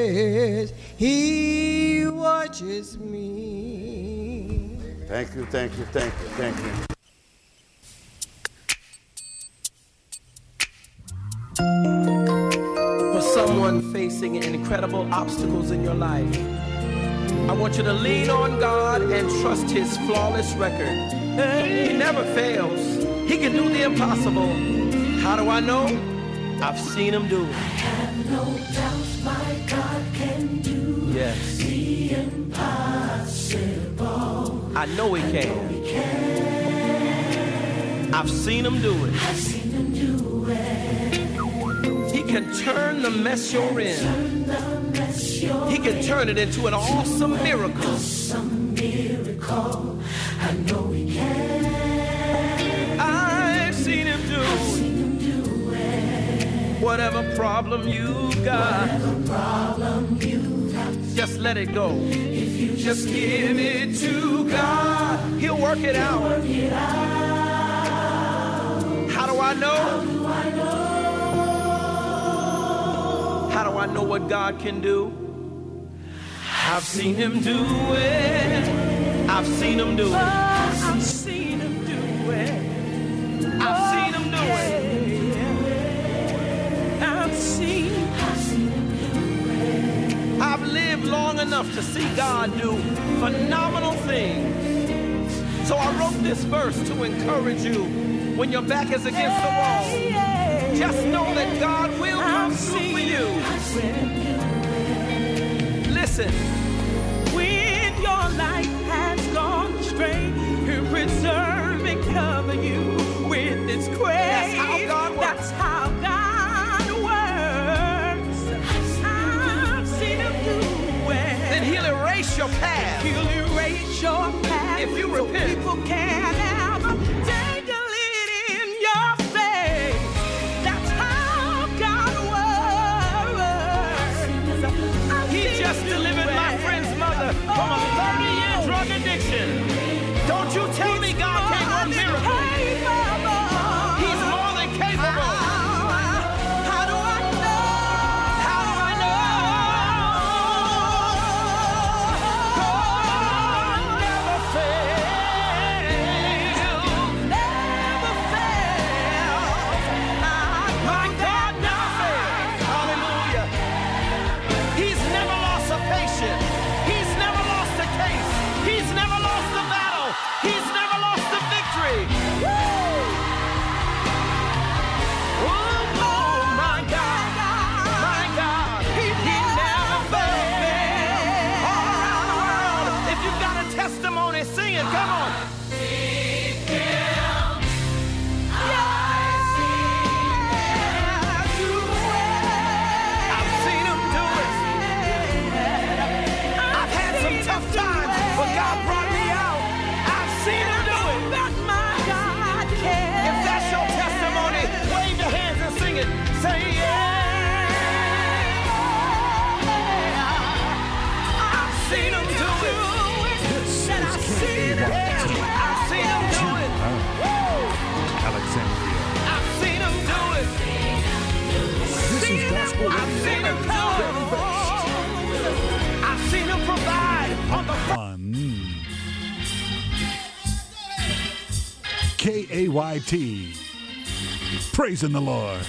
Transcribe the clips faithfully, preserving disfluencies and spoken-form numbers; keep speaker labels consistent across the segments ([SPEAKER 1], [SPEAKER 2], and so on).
[SPEAKER 1] yes, he watches me.
[SPEAKER 2] Thank you, thank you, thank you, thank you.
[SPEAKER 3] For someone facing incredible obstacles in your life, I want you to lean on God and trust his flawless record. He never fails. He can do the impossible. How do I know? I've seen him do it.
[SPEAKER 4] I have no doubts my God can do
[SPEAKER 3] Yes.
[SPEAKER 4] the impossible.
[SPEAKER 3] I know he can. I've seen him do it.
[SPEAKER 4] I've seen him do it.
[SPEAKER 3] He can turn the mess you're in.
[SPEAKER 4] Turn the mess you're
[SPEAKER 3] He can turn it into an awesome miracle.
[SPEAKER 4] Awesome miracle. I know he can.
[SPEAKER 3] I've seen him do
[SPEAKER 4] I've seen him do it.
[SPEAKER 3] whatever problem you've got.
[SPEAKER 4] Whatever problem you've got.
[SPEAKER 3] Just let it go.
[SPEAKER 4] If you
[SPEAKER 3] Just give it to God. He'll work it out.
[SPEAKER 4] work it out.
[SPEAKER 3] How do I know?
[SPEAKER 4] How do I know?
[SPEAKER 3] How do I know what God can do? I've seen him do it. I've seen him do it.
[SPEAKER 4] I've seen him do it.
[SPEAKER 3] I've seen him do it.
[SPEAKER 4] I've seen, I've seen him do it.
[SPEAKER 3] I've lived long enough to see God do phenomenal things. So I wrote this verse to encourage you when your back is against the wall. Just know that God will come through for you. Listen.
[SPEAKER 4] When your life has gone astray, He'll preserve and cover you with His grace.
[SPEAKER 3] That's how God works.
[SPEAKER 4] That's how God works. I've seen Him do it.
[SPEAKER 3] Then he'll erase your past.
[SPEAKER 4] He'll erase your past
[SPEAKER 3] If you
[SPEAKER 4] so
[SPEAKER 3] repent.
[SPEAKER 4] people can't ever take a lead in your faith. That's how God works.
[SPEAKER 3] He just delivered my friend's mother from a thirty-year drug addiction. Don't you tell me God can't work miracles. He's more than capable.
[SPEAKER 4] How do I know?
[SPEAKER 3] How do I know? God never fails.
[SPEAKER 4] Never fail.
[SPEAKER 3] My God never fails. Hallelujah. He's never lost a patient. He's never lost a case. He's never lost a battle. He's never lost a victory. Woo! Oh, oh, my God. My God. He never fails. All around the world. If you've got a testimony, sing it. Come on. I've seen him do it. I've had some tough times, but God brought me out. I've seen him do it. If that's your testimony, wave your hands and sing it. Say yeah. I've seen him do it.
[SPEAKER 4] Said I've seen him.
[SPEAKER 3] I've seen him do it. Woo!
[SPEAKER 5] Alexandria.
[SPEAKER 3] I've seen him do it.
[SPEAKER 5] This is gospel
[SPEAKER 3] I've seen him do it. I've seen him provide on the
[SPEAKER 5] One. K A Y T. Praising the Lord.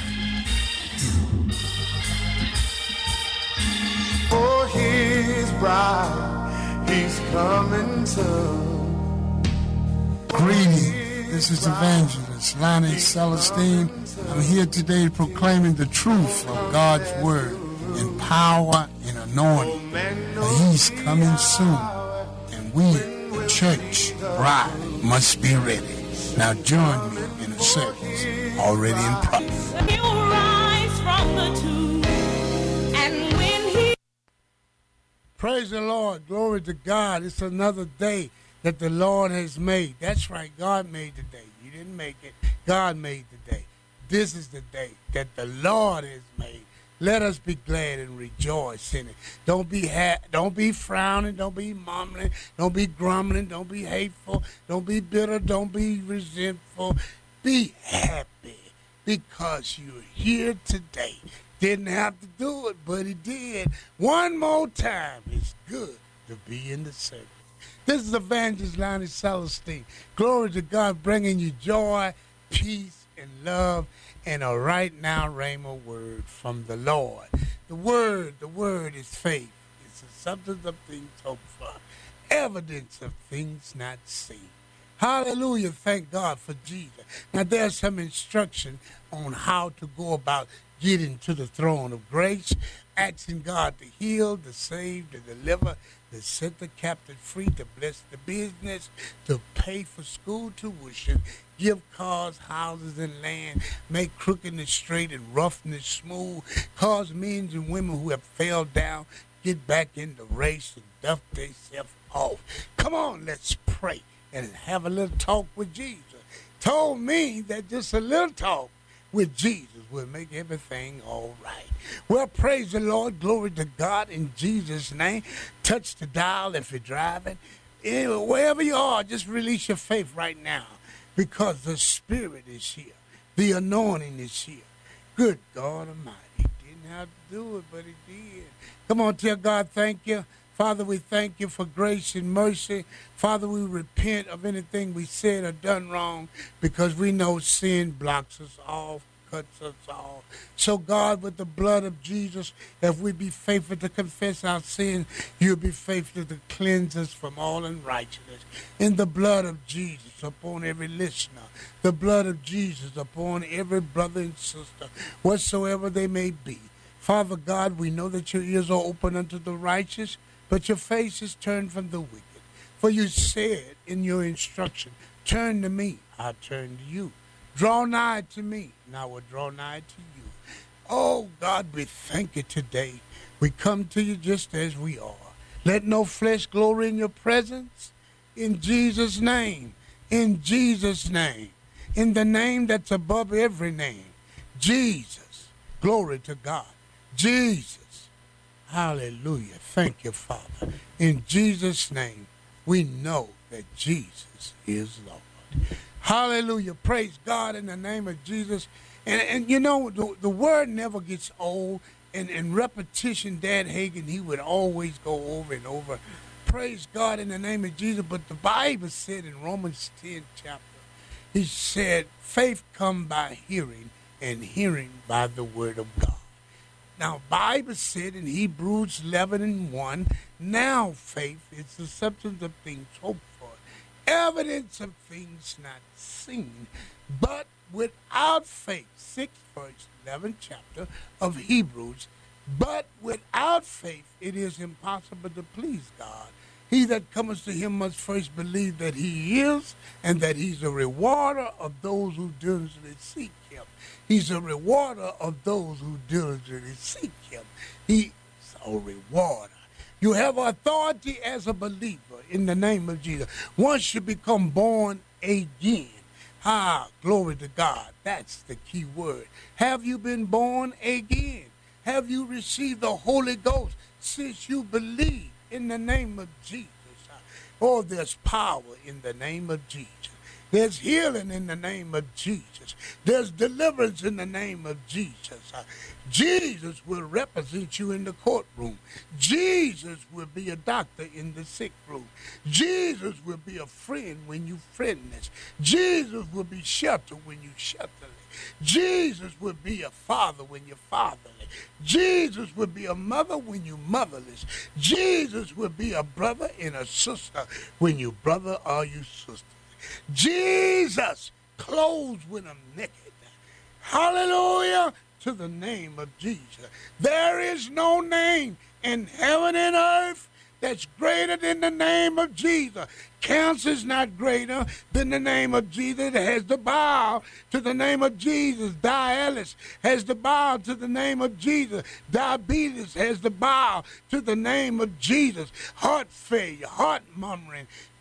[SPEAKER 6] For his bride, he's coming soon.
[SPEAKER 7] Greetings. This is Evangelist Lonnie Celestine. I'm here today proclaiming the truth of God's word in power and anointing. For he's coming soon, and we, the church bride, must be ready. Now join me in a service already in progress.
[SPEAKER 4] He'll rise from the tomb, and when he
[SPEAKER 7] Praise the Lord. Glory to God. It's another day that the Lord has made. That's right. God made the day. You didn't make it. God made the day. This is the day that the Lord has made. Let us be glad and rejoice in it. Don't be ha- don't be frowning. Don't be mumbling. Don't be grumbling. Don't be hateful. Don't be bitter. Don't be resentful. Be happy because you're here today Didn't have to do it, but he did. One more time. It's good to be in the service. This is Evangelist Lonnie Celestine. Glory to God, bringing you joy, peace, and love, and a right now rhema word from the Lord. The word, the word is faith. It's the substance of things hoped for, evidence of things not seen. Hallelujah, thank God for Jesus. Now there's some instruction on how to go about getting to the throne of grace, asking God to heal, to save, to deliver, to set the captive free, to bless the business, to pay for school tuition, give cars, houses, and land, make crookedness straight and roughness smooth, cause men and women who have fell down get back in the race and dust themselves off. Come on, let's pray and have a little talk with Jesus. Told me that just a little talk with Jesus will make everything all right. Well, praise the Lord. Glory to God in Jesus' name. Touch the dial if you're driving. Anyway, wherever you are, just release your faith right now because the Spirit is here. The anointing is here. Good God Almighty. He didn't have to do it, but he did. Come on, tell God thank you. Father, we thank you for grace and mercy. Father, we repent of anything we said or done wrong because we know sin blocks us off, cuts us off. So, God, with the blood of Jesus, if we be faithful to confess our sin, you'll be faithful to cleanse us from all unrighteousness. In the blood of Jesus upon every listener, the blood of Jesus upon every brother and sister, whatsoever they may be. Father God, we know that your ears are open unto the righteous, but your face is turned from the wicked. For you said in your instruction, turn to me, I'll turn to you. Draw nigh to me, and I will draw nigh to you. Oh, God, we thank you today. We come to you just as we are. Let no flesh glory in your presence. In Jesus' name, in Jesus' name, in the name that's above every name, Jesus. Glory to God. Jesus. Hallelujah. Thank you, Father. In Jesus' name, we know that Jesus is Lord. Hallelujah. Praise God in the name of Jesus. And, and you know, the, the word never gets old. And, and repetition, Dad Hagin, he would always go over and over. Praise God in the name of Jesus. But the Bible said in Romans ten chapter, he said, faith come by hearing, and hearing by the word of God. Now, Bible said in Hebrews eleven and one, now faith is the substance of things hoped for, evidence of things not seen. But without faith, sixth verse, eleventh chapter of Hebrews, but without faith it is impossible to please God. He that cometh to him must first believe that he is, and that he's a rewarder of those who diligently seek him. He's a rewarder of those who diligently seek him. He's a rewarder. You have authority as a believer in the name of Jesus. Once you become born again, ah, glory to God. That's the key word. Have you been born again? Have you received the Holy Ghost since you believe in the name of Jesus? Oh, there's power in the name of Jesus. There's healing in the name of Jesus. There's deliverance in the name of Jesus. Uh, Jesus will represent you in the courtroom. Jesus will be a doctor in the sick room. Jesus will be a friend when you friendless. Jesus will be shelter when you shelterless. Jesus will be a father when you're fatherless. Jesus will be a mother when you're motherless. Jesus will be a brother and a sister when you brother or you sister. Jesus clothes when I'm naked. Hallelujah to the name of Jesus. There is no name in heaven and earth that's greater than the name of Jesus. Cancer is not greater than the name of Jesus. It has to bow to the name of Jesus. Dialysis has to bow to the name of Jesus. Diabetes has to bow to the name of Jesus. Heart failure, heart murmuring,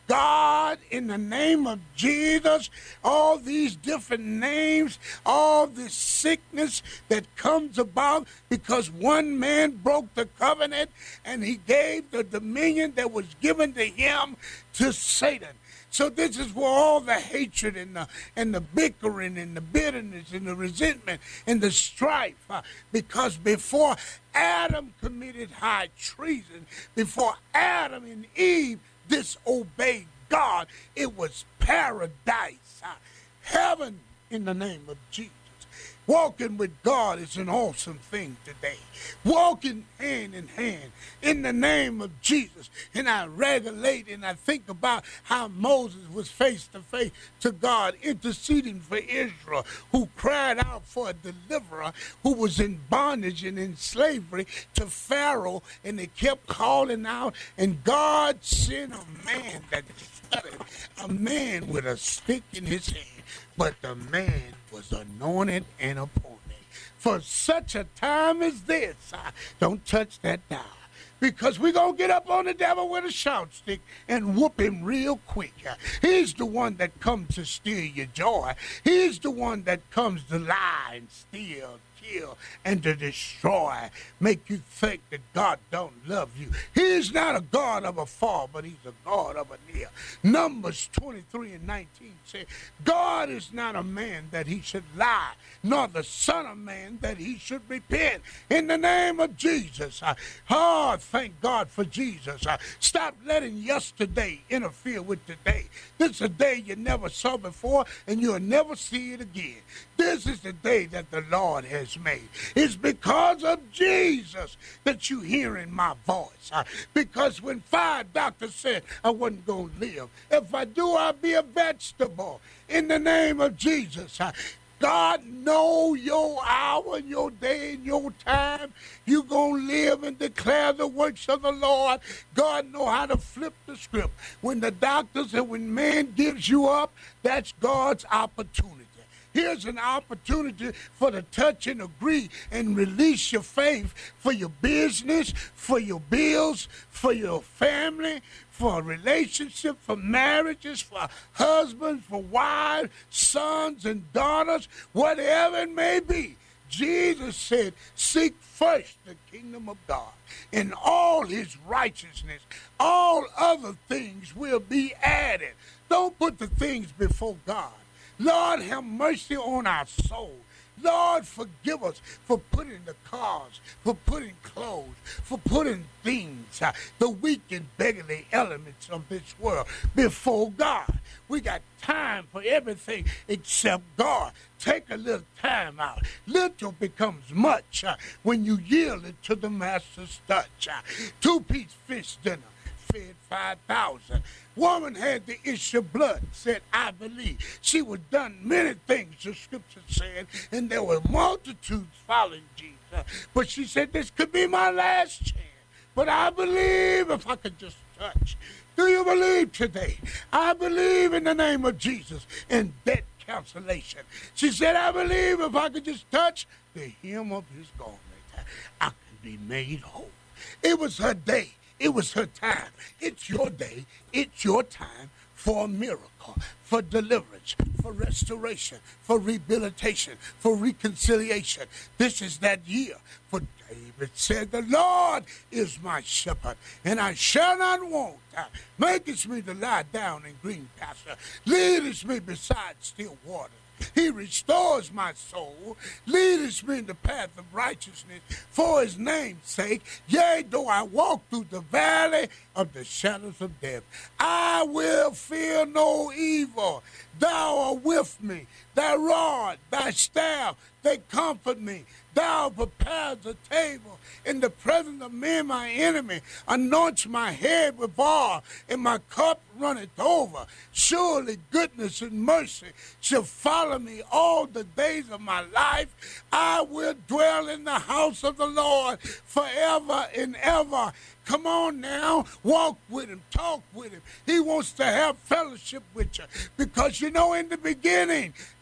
[SPEAKER 7] God, in the name of Jesus, all these different names, all this sickness that comes about because one man broke the covenant and he gave the dominion that was given to him to Satan. So this is where all the hatred and the, and the bickering and the bitterness and the resentment and the strife, uh, because before Adam committed high treason, before Adam and Eve disobeyed God, it was paradise, uh, heaven in the name of Jesus. Walking with God is an awesome thing today. Walking hand in hand in the name of Jesus. And I regulate and I think about how Moses was face to face to God, interceding for Israel, who cried out for a deliverer who was in bondage and in slavery to Pharaoh, and they kept calling out, and God sent a man that stuttered, a man with a stick in his hand. But the man was anointed and appointed. For such a time as this, uh, don't touch that dial. Because we're going to get up on the devil with a shout stick and whoop him real quick. Uh, he's the one that comes to steal your joy. He's the one that comes to lie and steal, kill, and to destroy, make you think that God don't love you. He's not a God of a far, but he's a God of a near. Numbers twenty-three and nineteen say, God is not a man that he should lie, nor the son of man that he should repent. In the name of Jesus, uh, oh, thank God for Jesus. Uh, stop letting yesterday interfere with today. This is a day you never saw before, and you'll never see it again. This is the day that the Lord has made. It's because of Jesus that you're hearing my voice. Uh, because when five doctors said I wasn't going to live, if I do, I'll be a vegetable. In the name of Jesus, uh, God know your hour, your day, and your time. You're going to live and declare the works of the Lord. God know how to flip the script. When the doctors and when man gives you up, that's God's opportunity. Here's an opportunity for to touch and agree and release your faith for your business, for your bills, for your family, for a relationship, for marriages, for husbands, for wives, sons and daughters, whatever it may be. Jesus said, seek first the kingdom of God and all his righteousness. All other things will be added. Don't put the things before God. Lord, have mercy on our soul. Lord, forgive us for putting the cars, for putting clothes, for putting things, uh, the weak and beggarly elements of this world before God. We got time for everything except God. Take a little time out. Little becomes much uh, when you yield it to the master's touch. Uh, two-piece fish dinner fed five thousand. Woman had the issue of blood, said, I believe. She was done many things, the scripture said, and there were multitudes following Jesus. But she said, this could be my last chance. But I believe if I could just touch. Do you believe today? I believe in the name of Jesus in debt cancellation. She said, I believe if I could just touch the hem of his garment, I could be made whole. It was her day. It was her time. It's your day. It's your time for a miracle, for deliverance, for restoration, for rehabilitation, for reconciliation. This is that year. For David said, the Lord is my shepherd, and I shall not want. Maketh me to lie down in green pasture. Leadeth me beside still waters. He restores my soul, leadeth me in the path of righteousness for his name's sake. Yea, though I walk through the valley of the shadows of death, I will fear no evil. Thou art with me. Thy rod, thy staff, they comfort me. Thou preparest a table in the presence of me and my enemy. Anoints my head with oil, and my cup runneth over. Surely goodness and mercy shall follow me all the days of my life. I will dwell in the house of the Lord forever and ever. Come on now, walk with him, talk with him. He wants to have fellowship with you because, you know, in the beginning,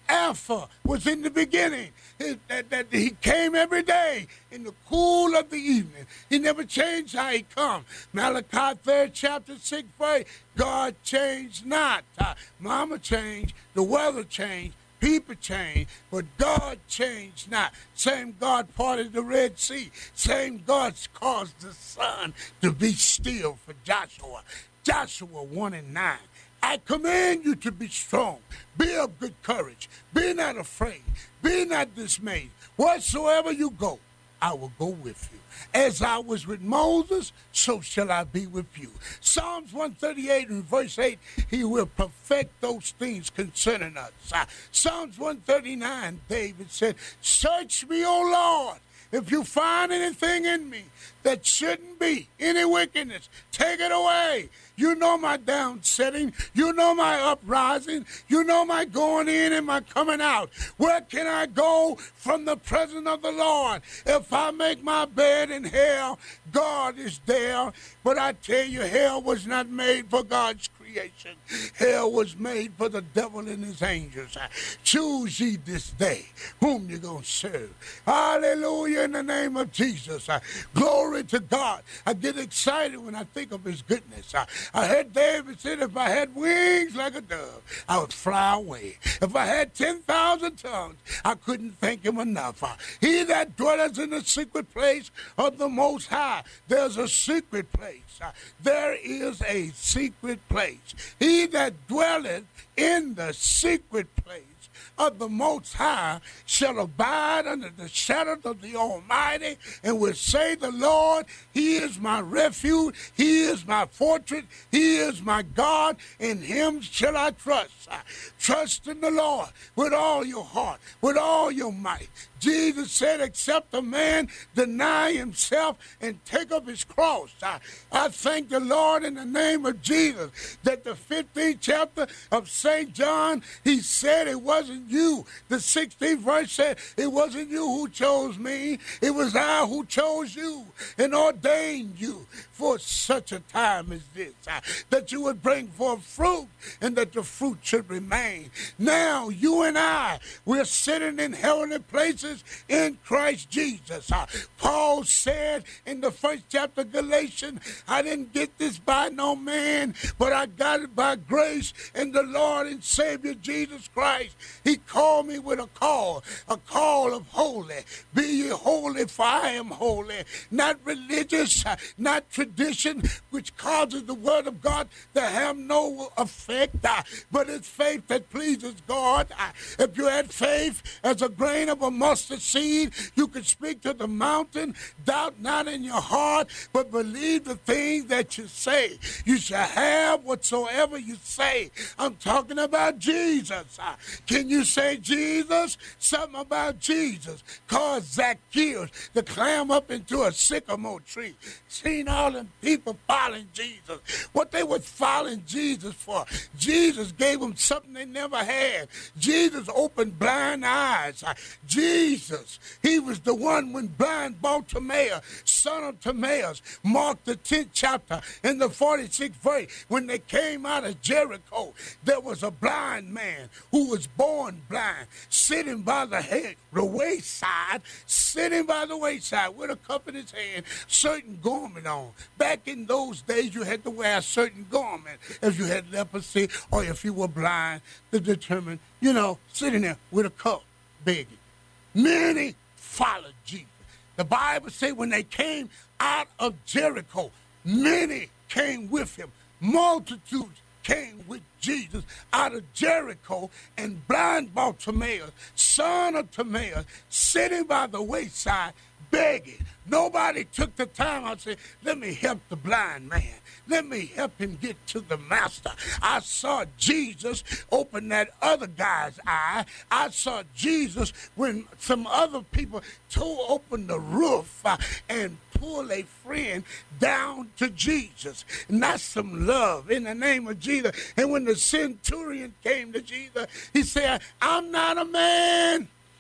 [SPEAKER 7] Alpha was in the beginning. It, that, that he came every day in the cool of the evening. He never changed how he come. Malachi third chapter six verse, God changed not. Uh, mama changed, the weather changed, people changed, but God changed not. Same God parted the Red Sea. Same God caused the sun to be still for Joshua. Joshua one and nine. I command you to be strong. Be of good courage. Be not afraid. Be not dismayed. Whatsoever you go, I will go with you. As I was with Moses, so shall I be with you. Psalms one thirty-eight and verse eight, he will perfect those things concerning us. Uh, Psalms one thirty-nine, David said, search me, O Lord, if you find anything in me that shouldn't be, any wickedness, take it away. You know my downsetting. You know my uprising. You know my going in and my coming out. Where can I go from the presence of the Lord? If I make my bed in hell, God is there. But I tell you, hell was not made for God's creation. Hell was made for the devil and his angels. Choose ye this day whom you're going to serve. Hallelujah, in the name of Jesus. Glory to God. I get excited when I think of his goodness. I heard David said, if I had wings like a dove, I would fly away. If I had ten thousand tongues, I couldn't thank him enough. He that dwelleth in the secret place of the Most High, there's a secret place. There is a secret place. He that dwelleth in the secret place of the Most High shall abide under the shadow of the Almighty, and will say, the Lord, he is my refuge, he is my fortress, he is my God, in him shall I trust. Trust in the Lord with all your heart, with all your might. Jesus said, except a man deny himself and take up his cross. I, I thank the Lord in the name of Jesus that the fifteenth chapter of Saint John, he said it wasn't you. The sixteenth verse said, it wasn't you who chose me. It was I who chose you and ordained you for such a time as this, uh, that you would bring forth fruit and that the fruit should remain. Now, you and I, we're sitting in heavenly places in Christ Jesus. Uh, Paul said in the first chapter of Galatians, I didn't get this by no man, but I got it by grace in the Lord and Savior Jesus Christ. He called me with a call, a call of holy. Be ye holy, for I am holy. Not religious, uh, not tradition, which causes the word of God to have no effect, uh, but it's faith that pleases God. Uh, if you had faith as a grain of a mustard seed, you could speak to the mountain, doubt not in your heart, but believe the things that you say. You shall have whatsoever you say. I'm talking about Jesus. Uh, can you say Jesus? Something about Jesus caused Zacchaeus to climb up into a sycamore tree. Seen all them people following Jesus. What they was following Jesus for. Jesus gave them something they never had. Jesus opened blind eyes. Uh, Jesus, he was the one when blind Bartimaeus, son of Timaeus, Mark the tenth chapter in the forty-sixth verse, when they came out of Jericho, there was a blind man who was born blind, sitting by the head, the wayside, sitting by the wayside with a cup in his hand, certain garment on. Back in those days, you had to wear a certain garment if you had leprosy or if you were blind to determine, you know, sitting there with a cup, begging. Many followed Jesus. The Bible says when they came out of Jericho, many came with him. Multitudes came with Jesus out of Jericho, and blind Bartimaeus, son of Timaeus, sitting by the wayside, begging. Nobody took the time out and said, let me help the blind man. Let me help him get to the master. I saw Jesus open that other guy's eye. I saw Jesus when some other people tore open the roof uh, and pull a friend down to Jesus. And that's some love in the name of Jesus. And when the centurion came to Jesus, he said, I'm not a man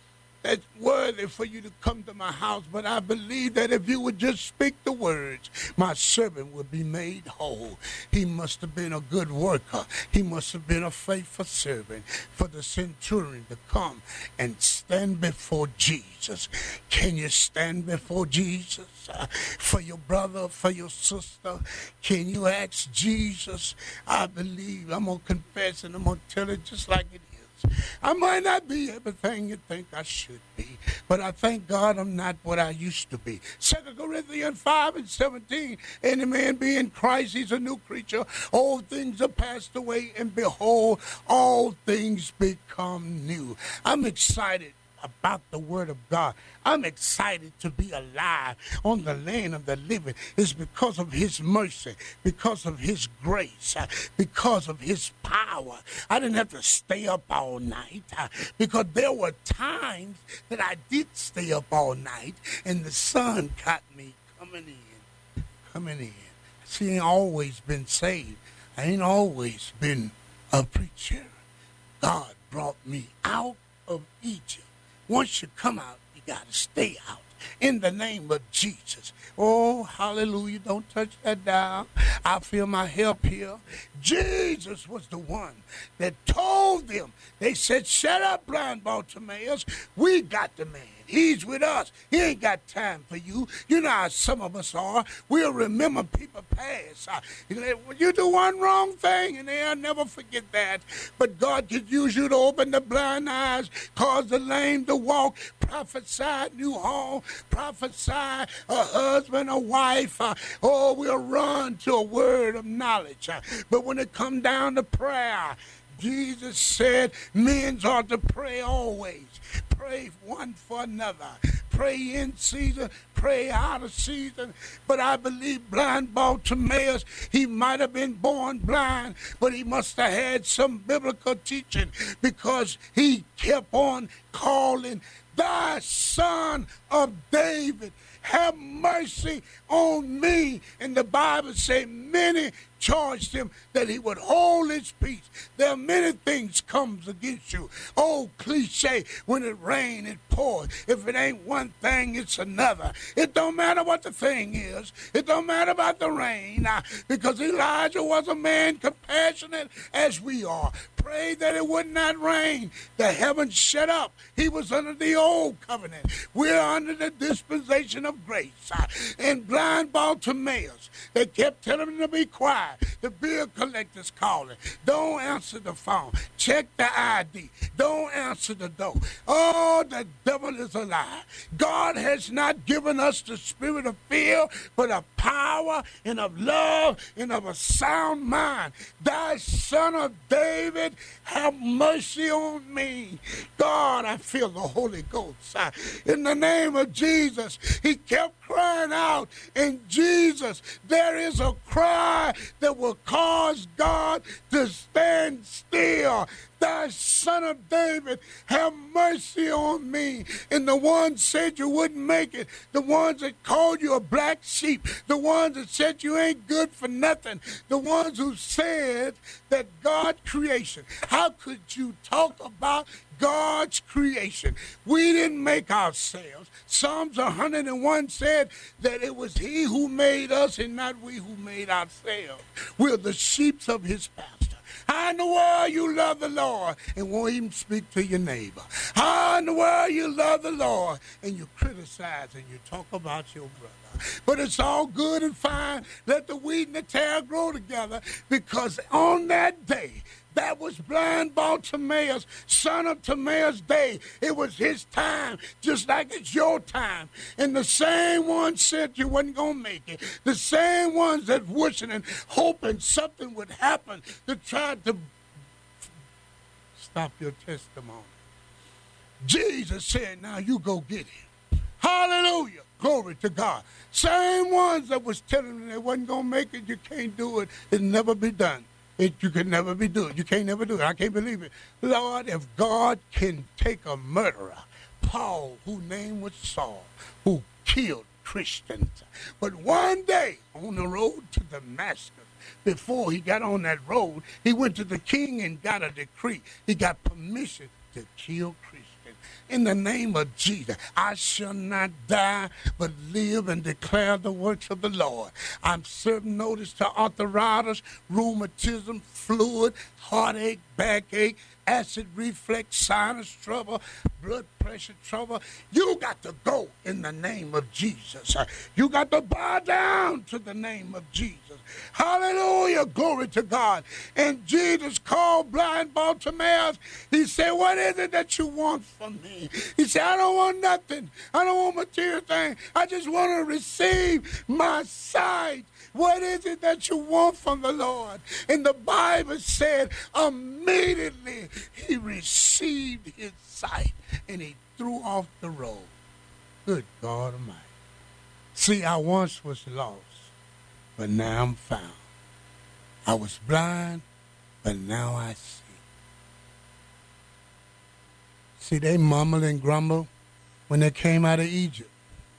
[SPEAKER 7] that's worthy for you to come to my house, but I believe that if you would just speak the words, my servant would be made whole. He must have been a good worker. He must have been a faithful servant for the centurion to come and stand before Jesus. Can you stand before Jesus uh, for your brother, for your sister? Can you ask Jesus? I believe. I'm going to confess and I'm going to tell it just like it is. I might not be everything you think I should be, but I thank God I'm not what I used to be. Second Corinthians five and seventeen, any man be in Christ, he's a new creature. All things are passed away, and behold, all things become new. I'm excited about the word of God. I'm excited to be alive on the land of the living. It's because of his mercy, because of his grace, uh, because of his power. I didn't have to stay up all night uh, because there were times that I did stay up all night and the sun caught me coming in, coming in. See, I ain't always been saved. I ain't always been a preacher. God brought me out of Egypt. Once you come out, you got to stay out in the name of Jesus. Oh, hallelujah. Don't touch that dial. I feel my help here. Jesus was the one that told them. They said, shut up, blind Bartimaeus. We got the man. He's with us. He ain't got time for you. You know how some of us are. We'll remember people past. Uh, you do one wrong thing, and they'll never forget that. But God could use you to open the blind eyes, cause the lame to walk, prophesy new home, prophesy a husband, a wife. Uh, oh, we'll run to a word of knowledge. Uh, but when it come down to prayer, Jesus said men ought to pray always. Pray one for another. Pray in season, pray out of season. But I believe blind Bartimaeus, he might have been born blind, but he must have had some biblical teaching because he kept on calling, thy son of David, have mercy on me. And the Bible says many charged him that he would hold his peace. There are many things comes against you. Old cliche, when it rains, it pours. If it ain't one thing, it's another. It don't matter what the thing is. It don't matter about the rain, uh, because Elijah was a man compassionate as we are. Pray that it would not rain. The heavens shut up. He was under the old covenant. We're under the dispensation of grace. Uh, and blind Bartimaeus, they kept telling him to be quiet. The bill collector's calling. Don't answer the phone. Check the I D. Don't answer the door. Oh, the devil is a lie. God has not given us the spirit of fear, but of power and of love and of a sound mind. Thy son of David, have mercy on me. God, I feel the Holy Ghost. In the name of Jesus, he kept crying out. In Jesus, there is a cry that will cause God to stand still. Thy son of David, have mercy on me. And the ones said you wouldn't make it, the ones that called you a black sheep, the ones that said you ain't good for nothing, the ones who said that God's creation, how could you talk about God's creation? We didn't make ourselves. Psalms one hundred and one said that it was he who made us and not we who made ourselves. We're the sheep of his pasture. How in the world you love the Lord and won't even speak to your neighbor? How in the world you love the Lord and you criticize and you talk about your brother? But it's all good and fine. Let the wheat and the tare grow together, because on that day, that was blind Bartimaeus, son of Timaeus' day. It was his time, just like it's your time. And the same ones said you wasn't going to make it. The same ones that wishing and hoping something would happen to try to stop your testimony. Jesus said, now you go get him. Hallelujah. Glory to God. Same ones that was telling them they wasn't going to make it, you can't do it, it'll never be done. It, you can never be do it. You can't never do it. I can't believe it. Lord, if God can take a murderer, Paul, whose name was Saul, who killed Christians, but one day on the road to Damascus, before he got on that road, he went to the king and got a decree. He got permission to kill Christians. in the name of Jesus. I shall not die, but live and declare the works of the Lord. I'm serving notice to arthritis, rheumatism, fluid, heartache, backache, acid reflux, sinus trouble, blood pressure trouble. You got to go in the name of Jesus. You got to bow down to the name of Jesus. Hallelujah. Glory to God. And Jesus called blind Bartimaeus. He said, what is it that you want from me? He said, I don't want nothing. I don't want material things. I just want to receive my sight. What is it that you want from the Lord? And the Bible said immediately he received his sight and he threw off the robe. Good God Almighty. See, I once was lost, but now I'm found. I was blind, but now I see. See, they mumbled and grumbled when they came out of Egypt.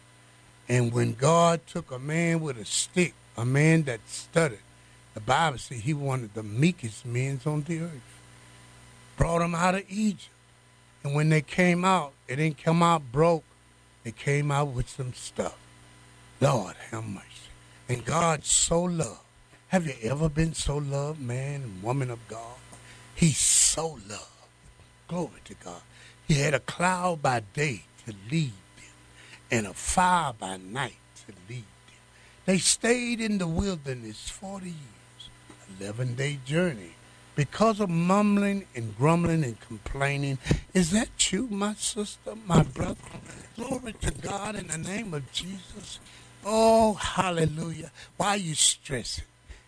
[SPEAKER 7] And when God took a man with a stick, a man that stuttered, the Bible says he wanted the meekest men on the earth, brought them out of Egypt. And when they came out, they didn't come out broke. They came out with some stuff. Lord, have mercy. And God so loved. Have you ever been so loved, man and woman of God? He's so loved. Glory to God. He had a cloud by day to lead them and a fire by night to lead them. They stayed in the wilderness forty years, eleven-day journey. Because of mumbling and grumbling and complaining, is that you, my sister, my brother? Glory to God in the name of Jesus. Oh, hallelujah. Why are you stressing?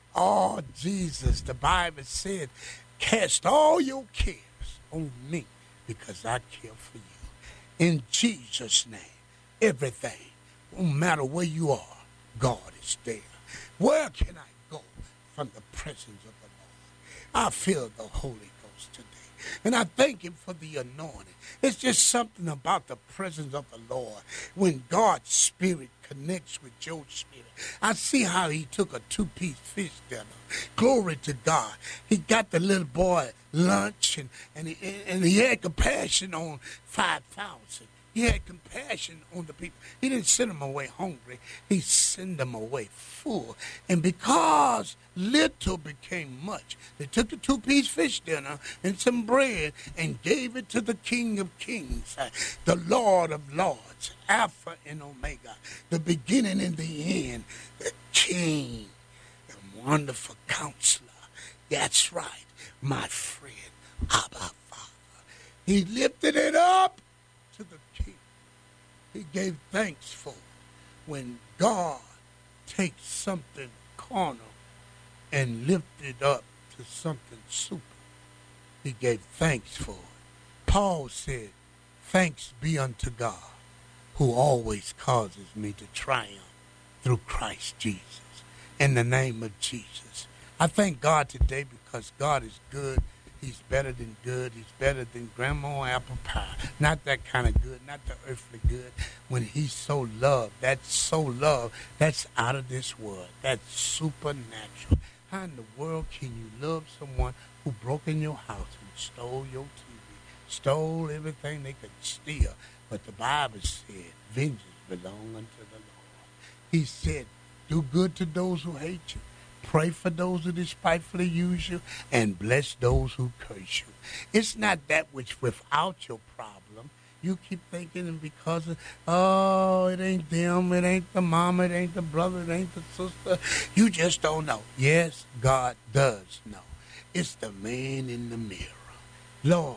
[SPEAKER 7] Oh, Jesus, the Bible said, cast all your cares on me because I care for you. In Jesus' name, everything, no matter where you are, God is there. Where can I go from the presence of the Lord? I feel the Holy Ghost today. And I thank him for the anointing. It's just something about the presence of the Lord. When God's spirit connects with your spirit. I see how he took a two-piece fish dinner. Glory to God. He got the little boy lunch, and, and, he, and he had compassion on five thousand. He had compassion on the people. He didn't send them away hungry. He sent them away full. And because little became much, they took the two-piece fish dinner and some bread and gave it to the King of Kings, the Lord of Lords, Alpha and Omega, the beginning and the end, the King, the wonderful counselor. That's right, my friend, Abba Father. He lifted it up to the King. He gave thanks for it. When God takes something carnal and lifted it up to something super, he gave thanks for it. Paul said, thanks be unto God, who always causes me to triumph through Christ Jesus. In the name of Jesus. I thank God today because God is good. He's better than good. He's better than grandma apple pie. Not that kind of good, not the earthly good. When he's so loved, that's so loved, that's out of this world. That's supernatural. How in the world can you love someone who broke in your house and stole your T V, stole everything they could steal? But the Bible said, vengeance belongs unto the Lord. He said, do good to those who hate you. Pray for those who despitefully use you, and bless those who curse you. It's not that which without your problem. You keep thinking, and because of, oh, it ain't them, it ain't the mama, it ain't the brother, it ain't the sister. You just don't know. Yes, God does know. It's the man in the mirror. Lord,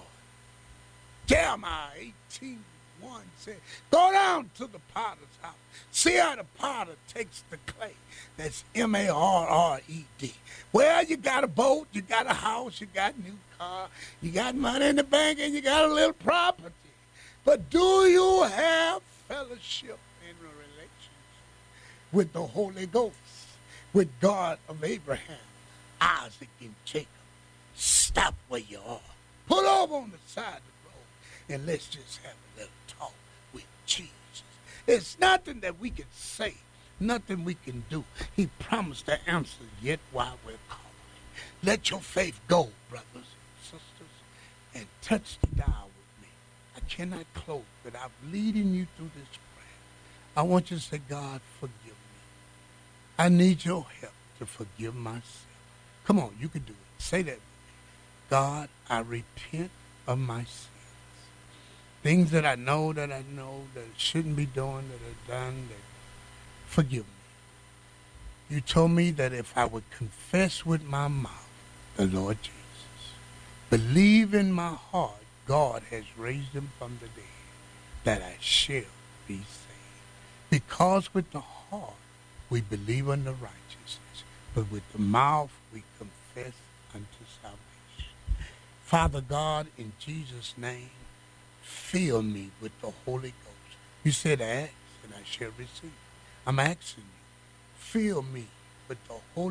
[SPEAKER 7] Jeremiah eighteen one said, go down to the potter's house. See how the potter takes the clay. That's M A R R E D. Well, you got a boat, you got a house, you got a new car, you got money in the bank, and you got a little property. But do you have fellowship and a relationship with the Holy Ghost, with God of Abraham, Isaac, and Jacob? Stop where you are. Pull over on the side of the road, and let's just have a little talk with Jesus. There's nothing that we can say, nothing we can do. He promised to answer yet while we're calling. Let your faith go, brothers and sisters, and touch the dial with me. I cannot close without leading you through this prayer. I want you to say, God, forgive me. I need your help to forgive myself. Come on, you can do it. Say that with me. God, I repent of my sins. Things that I know that I know that I shouldn't be doing, that I've done, that forgive me. You told me that if I would confess with my mouth the Lord Jesus, believe in my heart God has raised him from the dead, that I shall be saved. Because with the heart we believe unto righteousness, but with the mouth we confess unto salvation. Father God, in Jesus' name, fill me with the Holy Ghost. You said ask and I shall receive. I'm asking you, fill me with the Holy